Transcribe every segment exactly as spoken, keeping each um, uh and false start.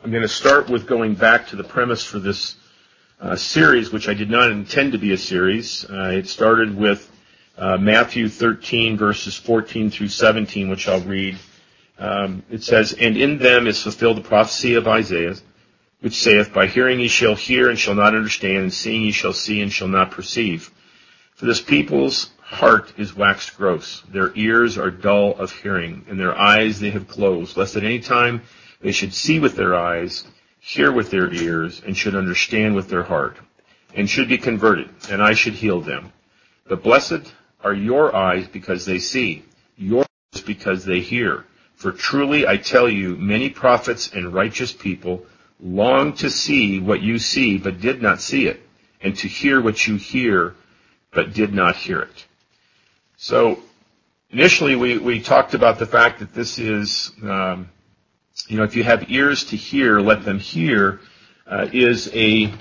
I'm going to start with going back to the premise for this uh, series, which I did not intend to be a series. Uh, it started with uh, Matthew thirteen, verses fourteen through seventeen, which I'll read. Um, it says, "And in them is fulfilled the prophecy of Isaiah, which saith, By hearing ye shall hear and shall not understand, and seeing ye shall see and shall not perceive. For this people's heart is waxed gross. Their ears are dull of hearing, and their eyes they have closed, lest at any time they should see with their eyes, hear with their ears, and should understand with their heart, and should be converted, and I should heal them. But blessed are your eyes because they see, your ears because they hear. For truly I tell you, many prophets and righteous people long to see what you see, but did not see it, and to hear what you hear, but did not hear it." So initially we, we talked about the fact that this is, um, you know, if you have ears to hear, let them hear, uh, is a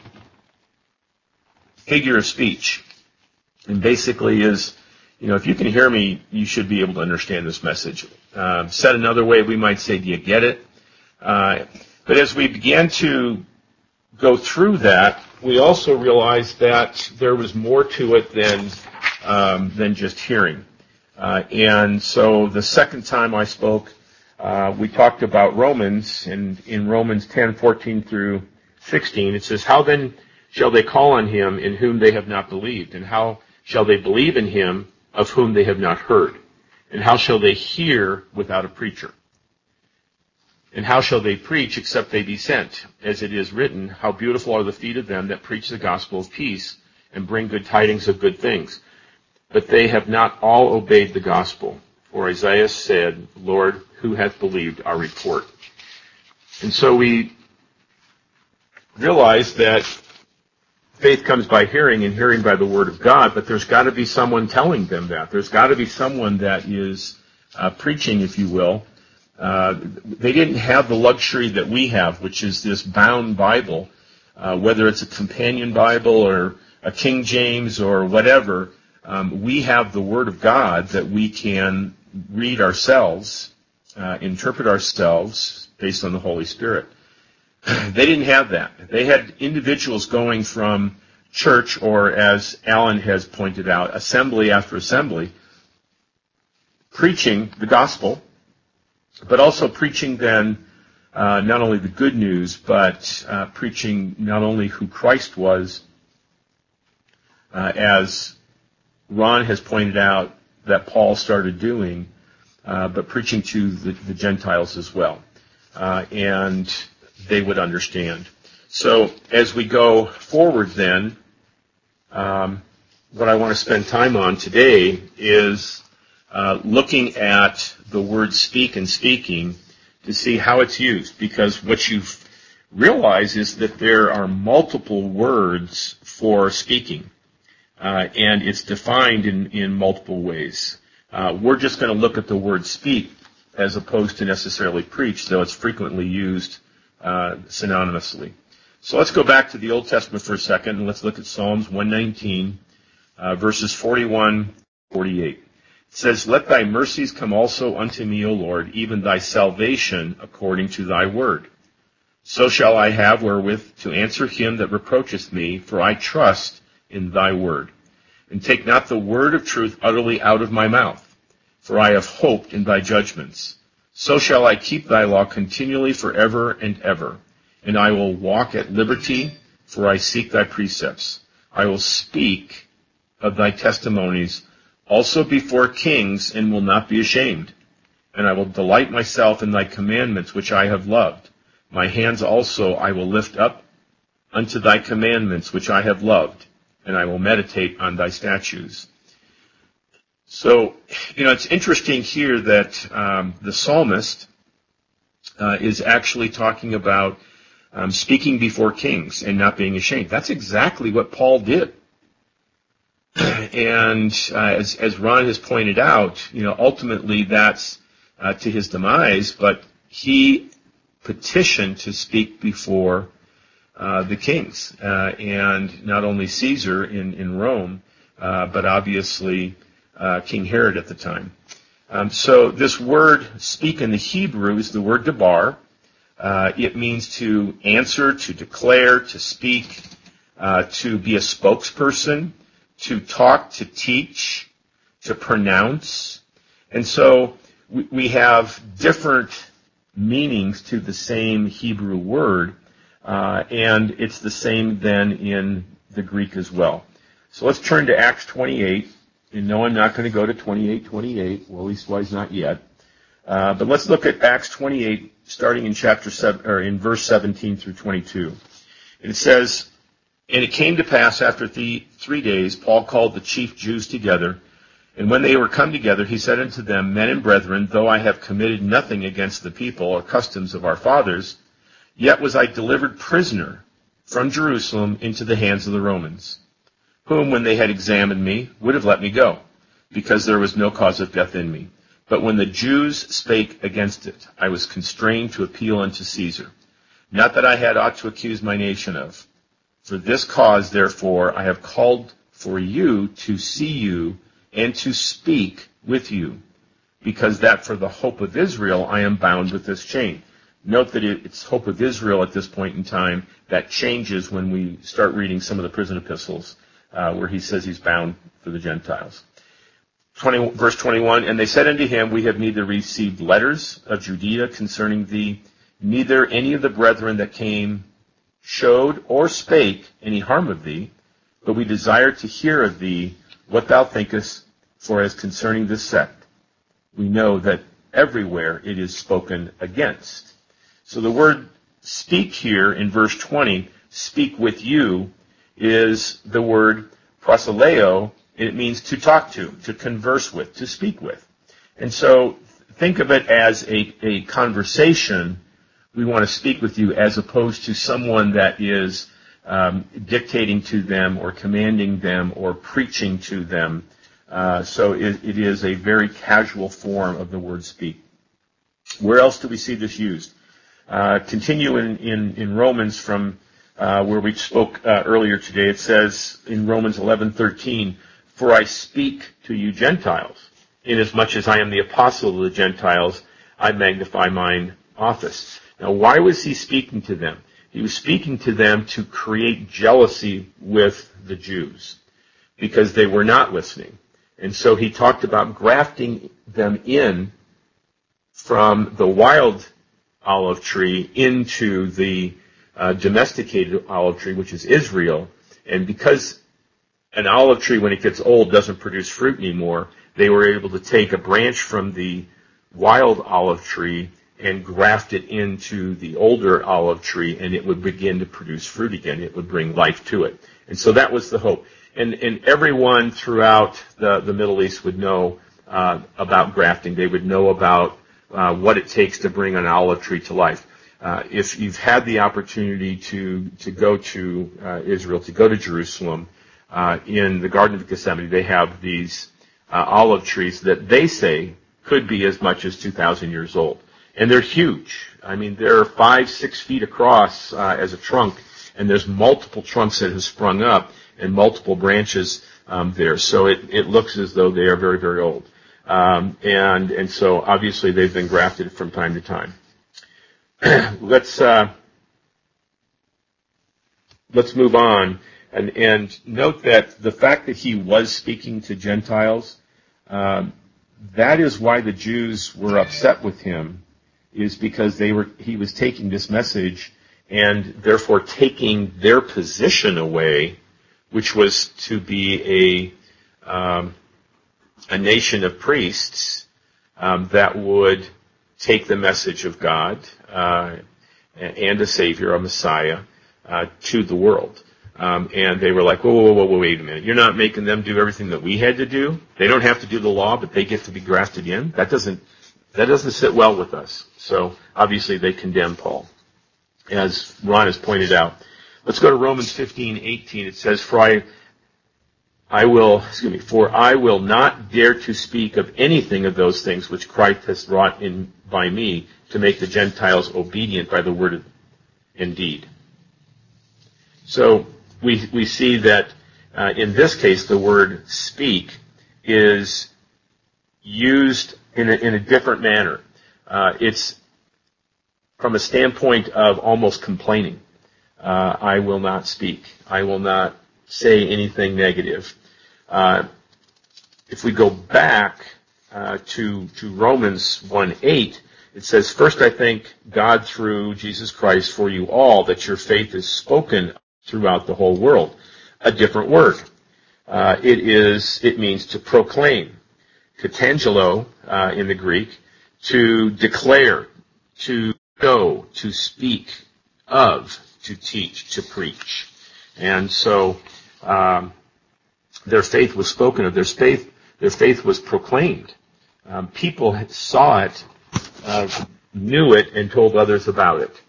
figure of speech. And basically is, you know, if you can hear me, you should be able to understand this message. Uh, said another way, we might say, do you get it? Uh, but as we began to go through that, we also realized that there was more to it than um, than just hearing. Uh, and so the second time I spoke, uh, we talked about Romans, and in Romans ten, fourteen through sixteen, it says, "How then shall they call on him in whom they have not believed? And how shall they believe in him of whom they have not heard? And how shall they hear without a preacher? And how shall they preach except they be sent? As it is written, How beautiful are the feet of them that preach the gospel of peace and bring good tidings of good things. But they have not all obeyed the gospel. For Isaiah said, Lord, who hath believed our report?" And so we realize that faith comes by hearing, and hearing by the word of God, but there's got to be someone telling them that. There's got to be someone that is uh, preaching, if you will. Uh, they didn't have the luxury that we have, which is this bound Bible, uh, whether it's a companion Bible or a King James or whatever. Um, we have the Word of God that we can read ourselves, uh, interpret ourselves based on the Holy Spirit. They didn't have that. They had individuals going from church, or as Alan has pointed out, assembly after assembly, preaching the gospel, but also preaching then uh, not only the good news, but uh, preaching not only who Christ was, uh, as Ron has pointed out that Paul started doing, uh, but preaching to the, the Gentiles as well. Uh, and they would understand. So as we go forward then, um, what I want to spend time on today is uh, looking at the word speak and speaking to see how it's used. Because what you realize is that there are multiple words for speaking. Uh, and it's defined in, in multiple ways. Uh, we're just going to look at the word speak as opposed to necessarily preach, though it's frequently used uh, synonymously. So let's go back to the Old Testament for a second, and let's look at Psalms one nineteen, uh, verses forty-one, forty-eight. It says, "Let thy mercies come also unto me, O Lord, even thy salvation according to thy word. So shall I have wherewith to answer him that reproacheth me, for I trust in thy word. And take not the word of truth utterly out of my mouth, for I have hoped in thy judgments. So shall I keep thy law continually forever and ever. And I will walk at liberty, for I seek thy precepts. I will speak of thy testimonies also before kings, and will not be ashamed. And I will delight myself in thy commandments, which I have loved. My hands also I will lift up unto thy commandments, which I have loved. And I will meditate on thy statutes." So, you know, it's interesting here that um, the psalmist uh, is actually talking about um, speaking before kings and not being ashamed. That's exactly what Paul did. And uh, as, as Ron has pointed out, you know, ultimately that's uh, to his demise, but he petitioned to speak before Uh, the kings, uh, and not only Caesar in, in Rome, uh, but obviously uh, King Herod at the time. Um, so this word speak in the Hebrew is the word debar, Uh, it means to answer, to declare, to speak, uh, to be a spokesperson, to talk, to teach, to pronounce. And so we, we have different meanings to the same Hebrew word, uh, and it's the same then in the Greek as well. So let's turn to Acts twenty-eight. And no, I'm not going to go to twenty-eight twenty-eight, well, leastwise not yet. Uh, but let's look at Acts twenty-eight, starting in chapter seven, or in verse seventeen through twenty-two. It says, "And it came to pass after the three days, Paul called the chief Jews together, and when they were come together, he said unto them, Men and brethren, though I have committed nothing against the people or customs of our fathers, yet was I delivered prisoner from Jerusalem into the hands of the Romans, whom, when they had examined me, would have let me go, because there was no cause of death in me. But when the Jews spake against it, I was constrained to appeal unto Caesar. Not that I had aught to accuse my nation of. For this cause, therefore, I have called for you to see you and to speak with you, because that for the hope of Israel I am bound with this chain." Note that it's hope of Israel at this point in time. That changes when we start reading some of the prison epistles, uh, where he says he's bound for the Gentiles. twenty, verse twenty-one, "And they said unto him, We have neither received letters of Judea concerning thee, neither any of the brethren that came showed or spake any harm of thee, but we desire to hear of thee what thou thinkest, for as concerning this sect, we know that everywhere it is spoken against." So the word speak here in verse twenty, speak with you, is the word prosileo. It means to talk to, to converse with, to speak with. And so think of it as a, a conversation. We want to speak with you, as opposed to someone that is um, dictating to them or commanding them or preaching to them. Uh, so it, it is a very casual form of the word speak. Where else do we see this used? Uh, continue in, in, in Romans from uh, where we spoke uh, earlier today. It says in Romans eleven thirteen, "For I speak to you Gentiles, inasmuch as I am the apostle of the Gentiles, I magnify mine office." Now, why was he speaking to them? He was speaking to them to create jealousy with the Jews, because they were not listening. And so he talked about grafting them in from the wild olive tree into the uh, domesticated olive tree, which is Israel. And because an olive tree, when it gets old, doesn't produce fruit anymore, they were able to take a branch from the wild olive tree and graft it into the older olive tree, and it would begin to produce fruit again. It would bring life to it. And so that was the hope. And, and everyone throughout the, the Middle East would know uh, about grafting. They would know about uh, what it takes to bring an olive tree to life. Uh, if you've had the opportunity to, to go to uh, Israel, to go to Jerusalem, uh, in the Garden of Gethsemane, they have these uh, olive trees that they say could be as much as two thousand years old. And they're huge. I mean, they're five, six feet across uh, as a trunk, and there's multiple trunks that have sprung up and multiple branches um, there. So it, it looks as though they are very, very old. Um, and, and so obviously they've been grafted from time to time. let's, uh, let's move on and, and note that the fact that he was speaking to Gentiles, um, that is why the Jews were upset with him, is because they were, he was taking this message and therefore taking their position away, which was to be a, um, a nation of priests um, that would take the message of God uh, and a Savior, a Messiah, uh, to the world. Um, and they were like, whoa, whoa, whoa, whoa, wait a minute. You're not making them do everything that we had to do? They don't have to do the law, but they get to be grafted in? That doesn't, that doesn't sit well with us. So obviously they condemn Paul, as Ron has pointed out. Let's go to Romans fifteen eighteen. It says, For I, I will, excuse me, for I will not dare to speak of anything of those things which Christ has wrought in by me to make the Gentiles obedient by the word and deed. So we we see that uh, in this case the word speak is used in a, in a different manner. Uh, it's from a standpoint of almost complaining. Uh, I will not speak. I will not say anything negative. Uh, if we go back uh, to to Romans one eight, it says, "First I thank God through Jesus Christ for you all, that your faith is spoken throughout the whole world." A different word. Uh, it is. It means to proclaim. Katangelo uh, in the Greek, to declare, to know, to speak of, to teach, to preach. And so um, their faith was spoken of. Their faith, their faith was proclaimed. Um, people saw it, uh, knew it, and told others about it.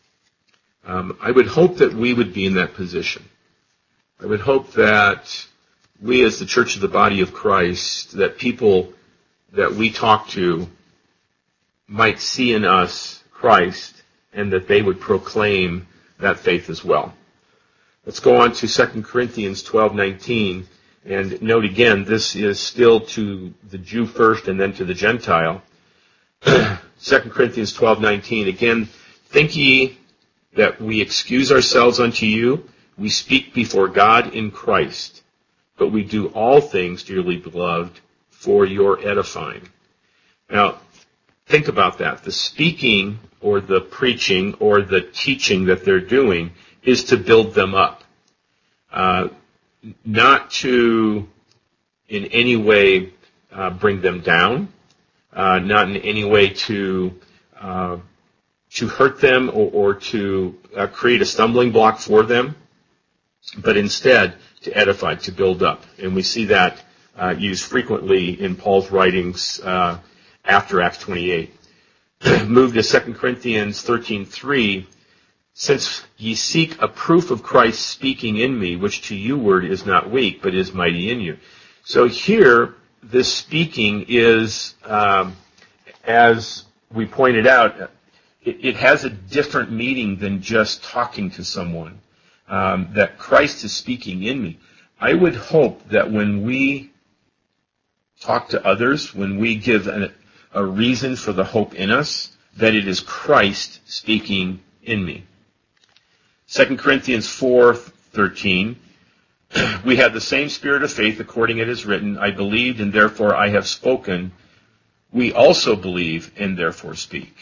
Um, I would hope that we would be in that position. I would hope that we as the Church of the Body of Christ, that people that we talk to might see in us Christ and that they would proclaim that faith as well. Let's go on to Second Corinthians twelve nineteen, and note again, this is still to the Jew first and then to the Gentile. Second Corinthians twelve nineteen, again, think ye that we excuse ourselves unto you? We speak before God in Christ, but we do all things, dearly beloved, for your edifying. Now, think about that. The speaking or the preaching or the teaching that they're doing is to build them up. Uh, not to in any way uh, bring them down, uh, not in any way to uh, to hurt them or, or to uh, create a stumbling block for them, but instead to edify, to build up. And we see that uh, used frequently in Paul's writings uh, after Acts twenty-eight. Move to Second Corinthians thirteen three. Since ye seek a proof of Christ speaking in me, which to you word is not weak, but is mighty in you. So here, this speaking is, um, as we pointed out, it, it has a different meaning than just talking to someone. Um, that Christ is speaking in me. I would hope that when we talk to others, when we give a, a reason for the hope in us, that it is Christ speaking in me. Second Corinthians four thirteen, we have the same spirit of faith according it is written, I believed and therefore I have spoken. We also believe and therefore speak.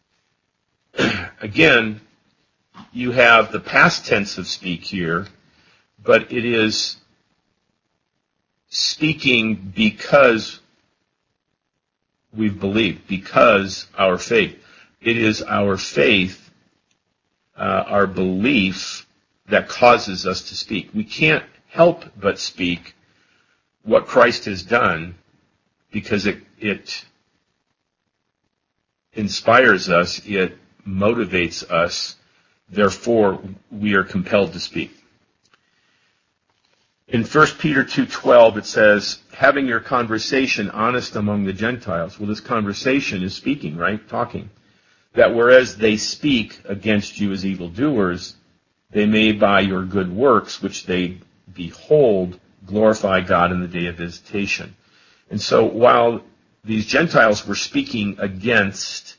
Again, you have the past tense of speak here, but it is speaking because we've believed, because our faith. It is our faith, uh, our belief that causes us to speak. We can't help but speak what Christ has done because it, it inspires us, it motivates us. Therefore, we are compelled to speak. In First Peter two twelve, it says, having your conversation honest among the Gentiles. Well, this conversation is speaking, right? Talking. That whereas they speak against you as evildoers, they may by your good works, which they behold, glorify God in the day of visitation. And so while these Gentiles were speaking against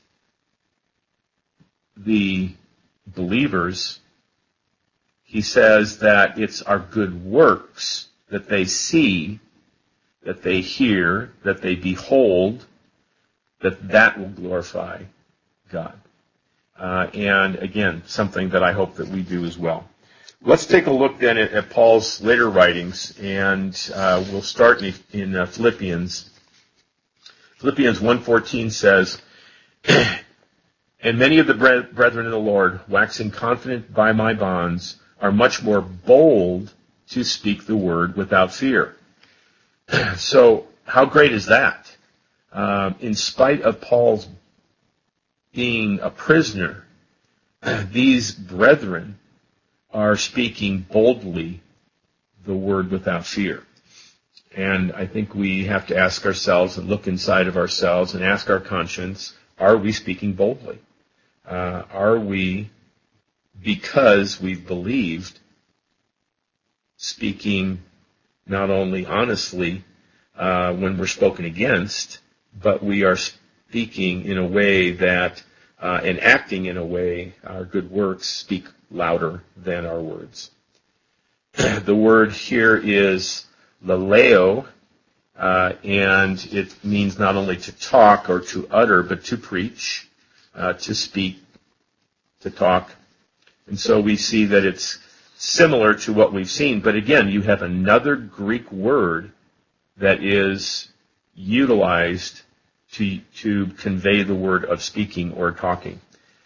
the believers, he says that it's our good works that they see, that they hear, that they behold, that that will glorify God. Uh, and again, something that I hope that we do as well. Let's take a look then at, at Paul's later writings, and uh, we'll start in, in uh, Philippians. Philippians one fourteen says, and many of the brethren in the Lord, waxing confident by my bonds, are much more bold to speak the word without fear. So, how great is that? Um, in spite of Paul's being a prisoner, these brethren are speaking boldly the word without fear. And I think we have to ask ourselves and look inside of ourselves and ask our conscience, are we speaking boldly? Uh, are we, because we've believed, speaking not only honestly uh, when we're spoken against, but we are speaking in a way that uh, and acting in a way, our good works speak louder than our words. The word here is laleo, uh, and it means not only to talk or to utter, but to preach, uh, to speak, to talk. And so we see that it's similar to what we've seen, but again, you have another Greek word that is utilized to, to convey the word of speaking or talking.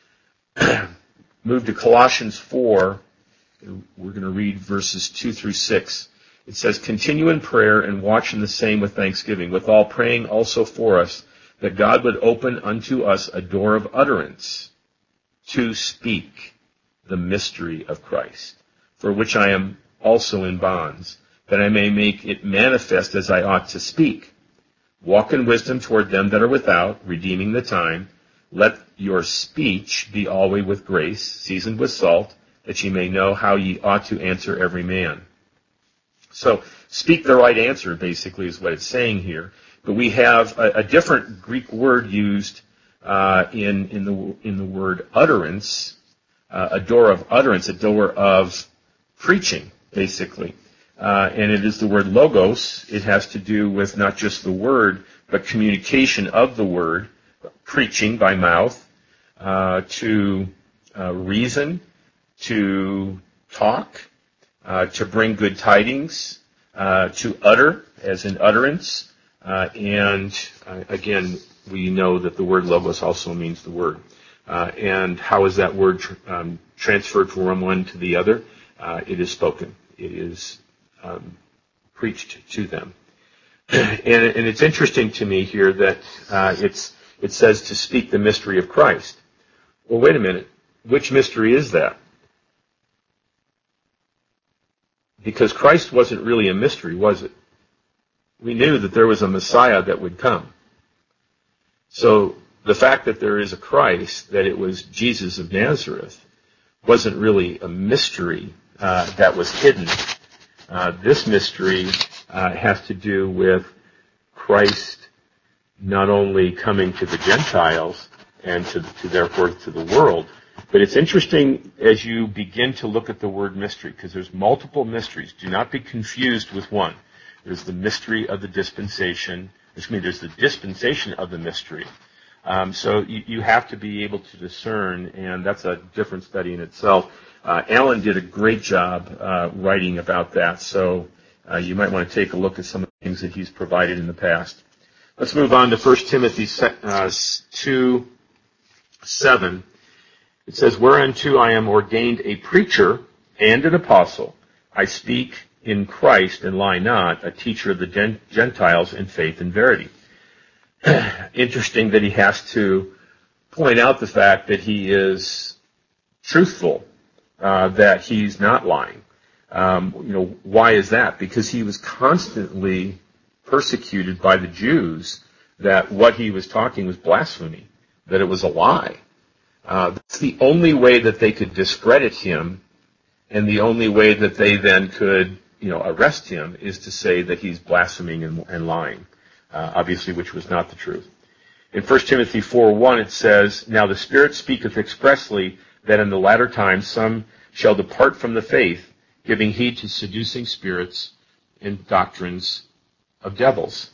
Move to Colossians four. We're going to read verses two through six. It says, "Continue in prayer and watch in the same with thanksgiving, with all praying also for us, that God would open unto us a door of utterance to speak the mystery of Christ, for which I am also in bonds, that I may make it manifest as I ought to speak. Walk in wisdom toward them that are without, redeeming the time. Let your speech be always with grace, seasoned with salt, that ye may know how ye ought to answer every man." So, speak the right answer, basically, is what it's saying here. But we have a, a different Greek word used uh, in in the in the word utterance, uh, a door of utterance, a door of preaching, basically. Uh, and it is the word logos. It has to do with not just the word, but communication of the word, preaching by mouth, uh, to uh, reason, to talk, uh, to bring good tidings, uh, to utter, as in utterance. Uh, and uh, again, we know that the word logos also means the word. Uh, and how is that word tr- um, transferred from one to the other? Uh, it is spoken. It is um, preached to them. and, and it's interesting to me here that uh, it's it says to speak the mystery of Christ. Well, wait a minute. Which mystery is that? Because Christ wasn't really a mystery, was it? We knew that there was a Messiah that would come. So the fact that there is a Christ, that it was Jesus of Nazareth, wasn't really a mystery uh, that was hidden. Uh, this mystery uh, has to do with Christ not only coming to the Gentiles and to, to therefore to the world, but it's interesting as you begin to look at the word mystery, because there's multiple mysteries. Do not be confused with one. There's the mystery of the dispensation. Excuse me, there's the dispensation of the mystery. Um, so you, you have to be able to discern, and that's a different study in itself. Uh, Alan did a great job uh, writing about that, so uh, you might want to take a look at some of the things that he's provided in the past. Let's move on to First Timothy two seven. It says, "Whereunto I am ordained a preacher and an apostle. I speak in Christ and lie not, a teacher of the Gentiles in faith and verity." Interesting that he has to point out the fact that he is truthful, uh, that he's not lying. Um, you know, why is that? Because he was constantly persecuted by the Jews, that what he was talking was blasphemy, that it was a lie. Uh, that's the only way that they could discredit him, and the only way that they then could, you know, arrest him is to say that he's blaspheming and, and lying, uh, obviously, which was not the truth. In First Timothy four one, it says, "Now the Spirit speaketh expressly that in the latter times some shall depart from the faith, giving heed to seducing spirits and doctrines of devils."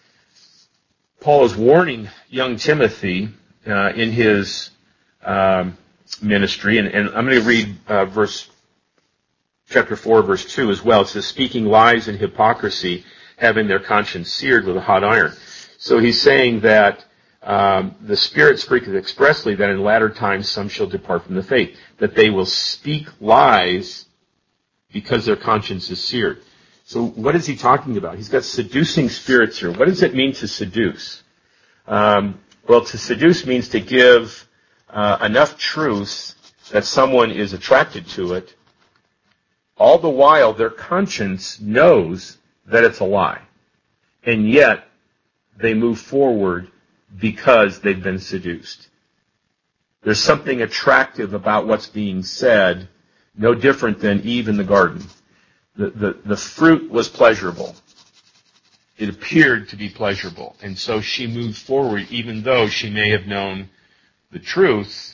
Paul is warning young Timothy uh, in his um, ministry, and, and I'm going to read uh, verse chapter four, verse two as well. It says, "Speaking lies and hypocrisy, having their conscience seared with a hot iron." So he's saying that um, the Spirit speaketh expressly that in latter times some shall depart from the faith, that they will speak lies because their conscience is seared. So what is he talking about? He's got seducing spirits here. What does it mean to seduce? Um, well, to seduce means to give uh, enough truth that someone is attracted to it, all the while their conscience knows that it's a lie. And yet, they move forward because they've been seduced. There's something attractive about what's being said, no different than Eve in the garden. The, the, the fruit was pleasurable. It appeared to be pleasurable. And so she moved forward even though she may have known the truth,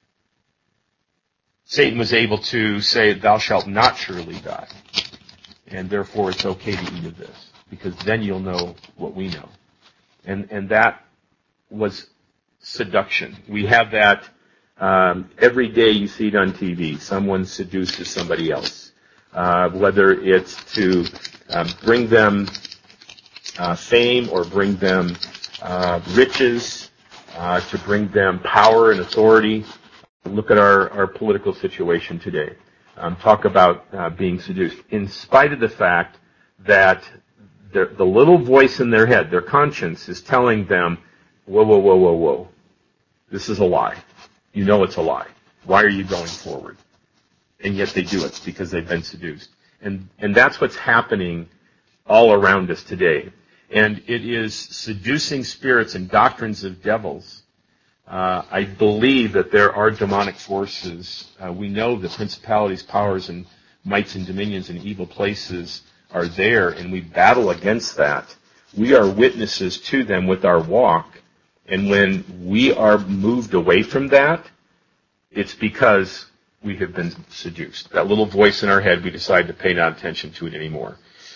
Satan was able to say, thou shalt not surely die. And therefore it's okay to eat of this, because then you'll know what we know. And and that was seduction. We have that um, every day. You see it on T V. Someone seduces somebody else, uh, whether it's to um, bring them uh, fame or bring them uh, riches, uh, to bring them power and authority. Look at our, our political situation today. Um, talk about uh, being seduced. In spite of the fact that the, the little voice in their head, their conscience, is telling them, whoa, whoa, whoa, whoa, whoa. This is a lie. You know it's a lie. Why are you going forward? And yet they do it because they've been seduced. And, and that's what's happening all around us today. And it is seducing spirits and doctrines of devils. Uh, I believe that there are demonic forces. Uh, we know the principalities, powers, and mights and dominions and evil places are there, and we battle against that. We are witnesses to them with our walk, and when we are moved away from that, it's because we have been seduced. That little voice in our head, we decide to pay no attention to it anymore.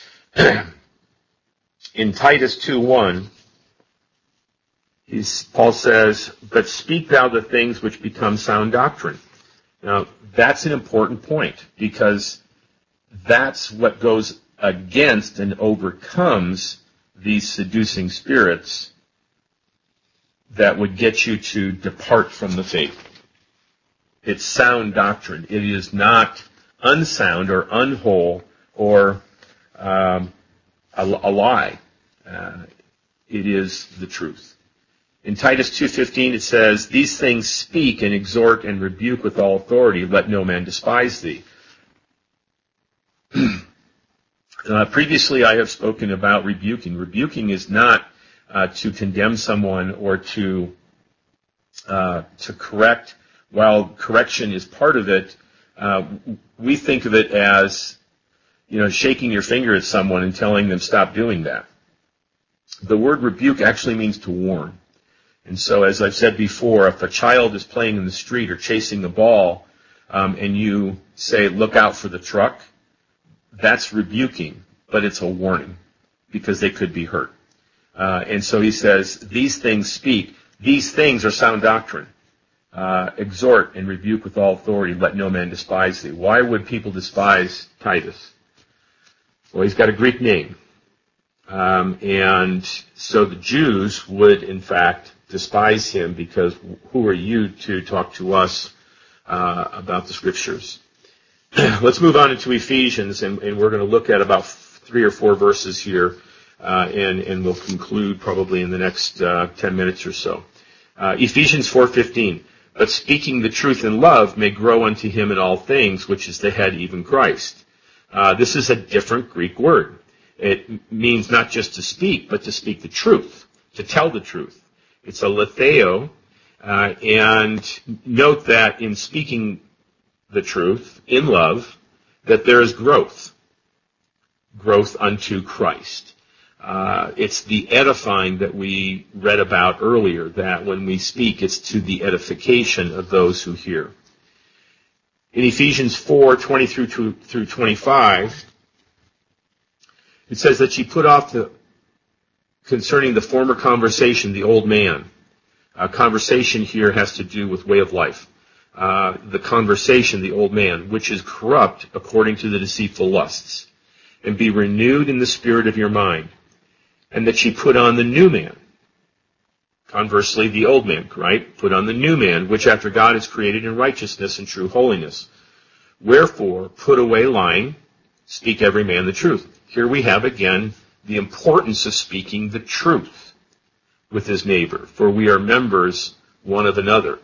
In Titus two one, He's, Paul says, but speak thou the things which become sound doctrine. Now, that's an important point, because that's what goes against and overcomes these seducing spirits that would get you to depart from the faith. It's sound doctrine. It is not unsound or unwhole or um, a, a lie. Uh, it is the truth. In Titus two fifteen it says, these things speak and exhort and rebuke with all authority. Let no man despise thee. uh, previously I have spoken about rebuking. Rebuking is not uh, to condemn someone or to uh, to correct. While correction is part of it, uh, we think of it as, you know, shaking your finger at someone and telling them stop doing that. The word rebuke actually means to warn. And so, as I've said before, if a child is playing in the street or chasing a ball, um, and you say, look out for the truck, that's rebuking, but it's a warning, because they could be hurt. Uh, and so he says, these things speak. These things are sound doctrine. Uh, exhort and rebuke with all authority. Let no man despise thee. Why would people despise Titus? Well, he's got a Greek name. Um, and so the Jews would, in fact, despise him, because who are you to talk to us uh, about the Scriptures? Let's move on into Ephesians, and, and we're going to look at about three or four verses here, uh, and, and we'll conclude probably in the next uh, ten minutes or so. Uh, Ephesians four fifteen, but speaking the truth in love may grow unto him in all things, which is the head, even Christ. Uh, this is a different Greek word. It means not just to speak, but to speak the truth, to tell the truth. It's a letheo, uh, and note that in speaking the truth in love, that there is growth, growth unto Christ. Uh, it's the edifying that we read about earlier, that when we speak, it's to the edification of those who hear. In Ephesians four twenty through through twenty-five, it says that she put off the concerning the former conversation, the old man. Uh, conversation here has to do with way of life. Uh, the conversation, the old man, which is corrupt according to the deceitful lusts, and be renewed in the spirit of your mind, and that she put on the new man. Conversely, the old man, right? Put on the new man, which after God is created in righteousness and true holiness. Wherefore, put away lying, speak every man the truth. Here we have again the importance of speaking the truth with his neighbor, for we are members one of another.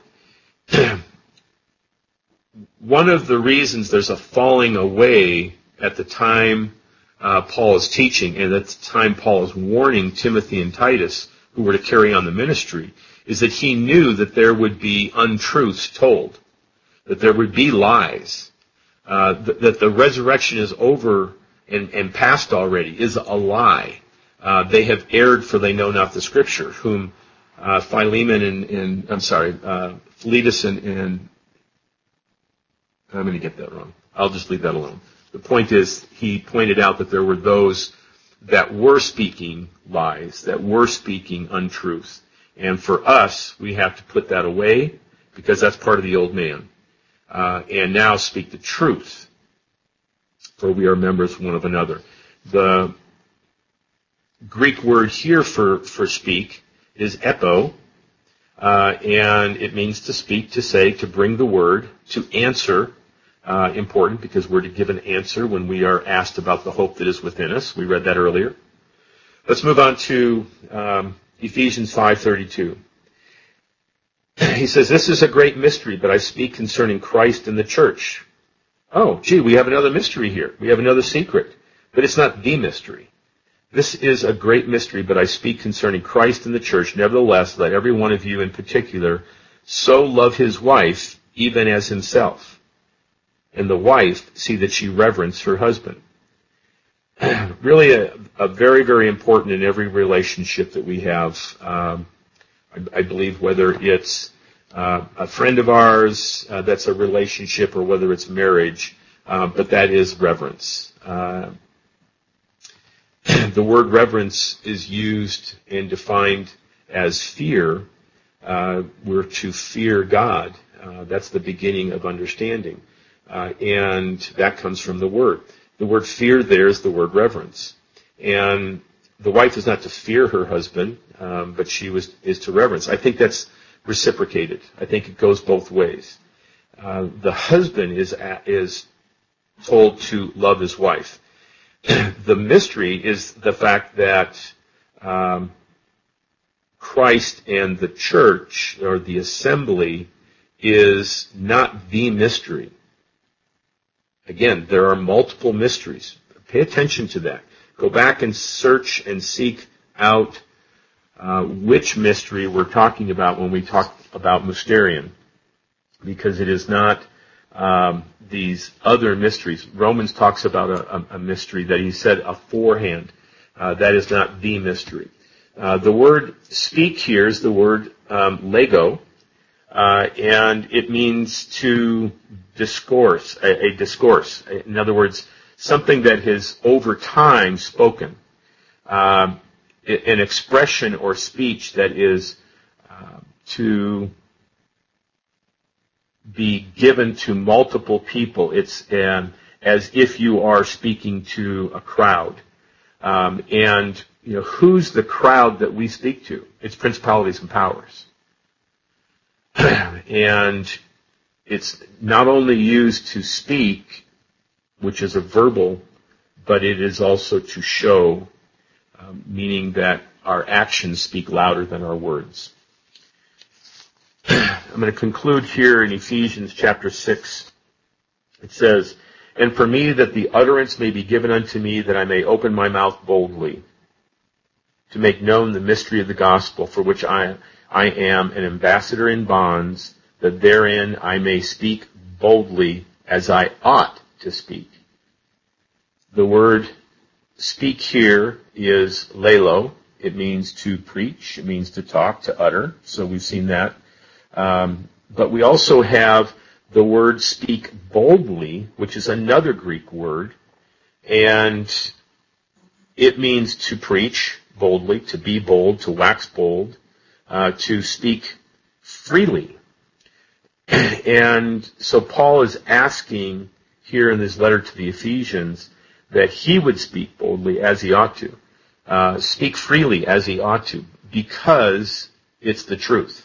One of the reasons there's a falling away at the time uh, Paul is teaching, and at the time Paul is warning Timothy and Titus, who were to carry on the ministry, is that he knew that there would be untruths told, that there would be lies, uh, th- that the resurrection is over and, and past already is a lie. Uh, they have erred, for they know not the Scripture, whom uh, Philemon and, and, I'm sorry, uh, Philetus and, and, I'm going to get that wrong. I'll just leave that alone. The point is, he pointed out that there were those that were speaking lies, that were speaking untruth. And for us, we have to put that away because that's part of the old man. Uh, and now speak the truth, for we are members one of another. The Greek word here for, for speak is epo, uh, and it means to speak, to say, to bring the word, to answer. Uh, important because we're to give an answer when we are asked about the hope that is within us. We read that earlier. Let's move on to um, Ephesians five thirty-two. He says, "This is a great mystery, but I speak concerning Christ and the church." Oh, gee, we have another mystery here. We have another secret. But it's not the mystery. "This is a great mystery, but I speak concerning Christ and the church. Nevertheless, let every one of you in particular so love his wife, even as himself. And the wife see that she reverence her husband." Really a, a very, very important in every relationship that we have. Um, I, I believe whether it's uh, a friend of ours uh, that's a relationship or whether it's marriage, uh, but that is reverence. Uh, the word reverence is used and defined as fear. Uh, we're to fear God. Uh, that's the beginning of understanding. Uh, and that comes from the word. The word fear there is the word reverence. And the wife is not to fear her husband, um, but she was is to reverence. I think that's reciprocated. I think it goes both ways. Uh, the husband is is told to love his wife. The mystery is the fact that um, Christ and the church, or the assembly, is not the mystery. Again, there are multiple mysteries. Pay attention to that. Go back and search and seek out uh, which mystery we're talking about when we talk about mysterion, because it is not um, these other mysteries. Romans talks about a, a mystery that he said aforehand. Uh, that is not the mystery. Uh, the word speak here is the word um, lego, uh, and it means to discourse, a, a discourse. In other words, something that has over time spoken. Um, an expression or speech that is uh, to be given to multiple people. It's um, as if you are speaking to a crowd. Um, and, you know, who's the crowd that we speak to? It's principalities and powers. And it's not only used to speak, which is a verbal, but it is also to show, um, meaning that our actions speak louder than our words. I'm going to conclude here in Ephesians chapter six. It says, "And for me that the utterance may be given unto me, that I may open my mouth boldly, to make known the mystery of the gospel, for which I, I am an ambassador in bonds, that therein I may speak boldly as I ought to speak." The word speak here is lelo. It means to preach. It means to talk, to utter. So we've seen that. Um, but we also have the word speak boldly, which is another Greek word. And it means to preach boldly, to be bold, to wax bold, uh, to speak freely. And so Paul is asking here in this letter to the Ephesians that he would speak boldly as he ought to, uh, speak freely as he ought to, because it's the truth.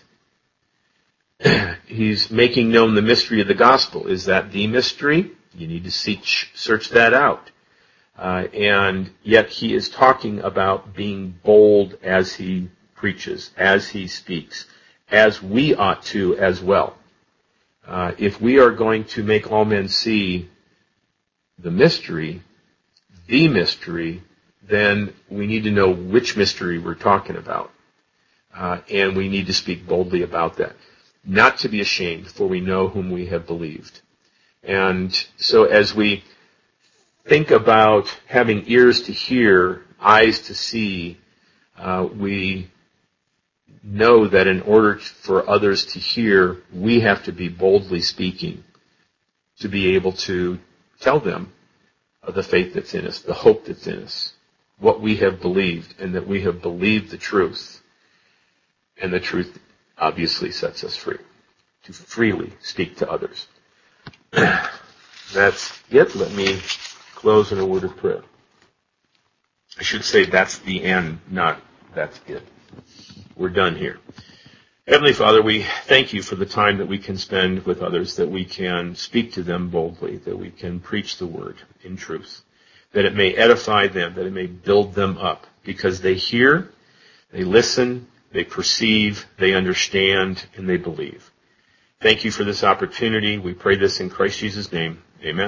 He's making known the mystery of the gospel. Is that the mystery? You need to seek, search that out. Uh, and yet he is talking about being bold as he preaches, as he speaks, as we ought to as well. Uh, if we are going to make all men see the mystery, the mystery, then we need to know which mystery we're talking about. Uh, and we need to speak boldly about that. Not to be ashamed, for we know whom we have believed. And so as we think about having ears to hear, eyes to see, uh, we know that in order for others to hear, we have to be boldly speaking to be able to tell them of the faith that's in us, the hope that's in us, what we have believed, and that we have believed the truth. And the truth obviously sets us free to freely speak to others. That's it. Let me close in a word of prayer. I should say that's the end, not that's it. We're done here. Heavenly Father, we thank you for the time that we can spend with others, that we can speak to them boldly, that we can preach the word in truth, that it may edify them, that it may build them up, because they hear, they listen, they perceive, they understand, and they believe. Thank you for this opportunity. We pray this in Christ Jesus' name. Amen.